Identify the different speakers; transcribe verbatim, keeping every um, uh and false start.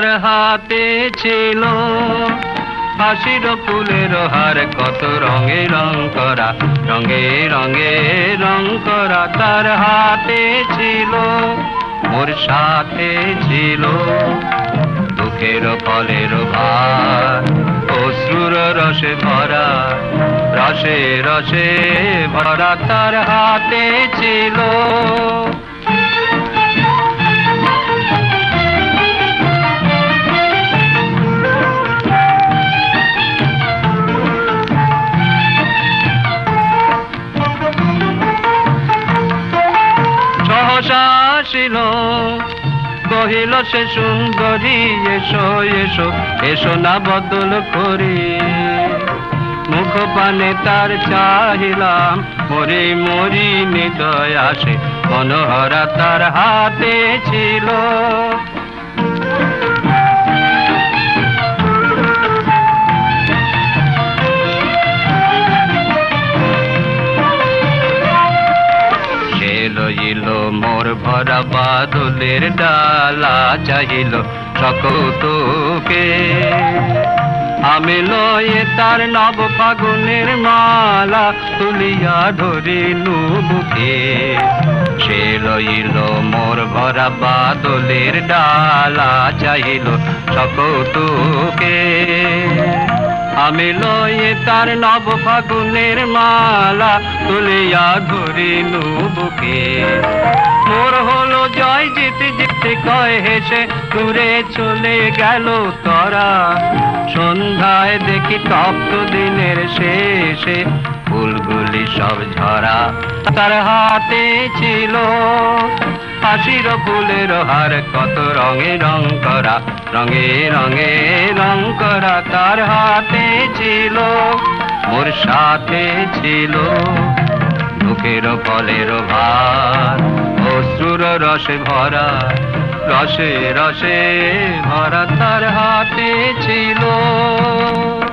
Speaker 1: তার হাতে ছিল হাসির ফুলের হার, কত রঙে রং করা, রঙে রঙে রং করা। তার হাতে ছিল, মোর সাথে ছিল দুঃখের ফলের ভার, অশ্রুর রসে ভরা, রসে রসে ভরা। তার হাতে ছিল আসিল, কহিল সে সুন্দরী, এসো এসো এসো না বদল করি। মুখ পানে তার চাহিলাম, মরি মরি হৃদয় আসে মনোহরা। তার হাতে ছিল লইল মোর ভরা বাদলের ডালা, চাহিল সকৌতুকে। আমি লয়ে তার নব ফাগুনের মালা, তুলিয়া ধরিলু বুকে। সে লইল মোর ভরা বাদলের ডালা, চাহিল সকৌতুকে। আমি লয়ে তার নব ফাগুনের মালা, তুলিয়া ধরিলু বুকে। মোর হলো জয়, জিতে জিতে কয় হেসে দূরে চলে গেল তরা। সন্ধ্যায় দেখি তপ্ত দিনের শেষে ফুলগুলি সব ঝরা। তার হাতে ছিল হাসির ফুলের হার, কত রঙে রং করা, রঙে রঙে রং করা। তার হাতে ছিল, মোর সাথে ছিল দুঃখের ফলের ভার, অশ্রুর রসে ভরা, রসে রসে ভরা। তার হাতে ছিল।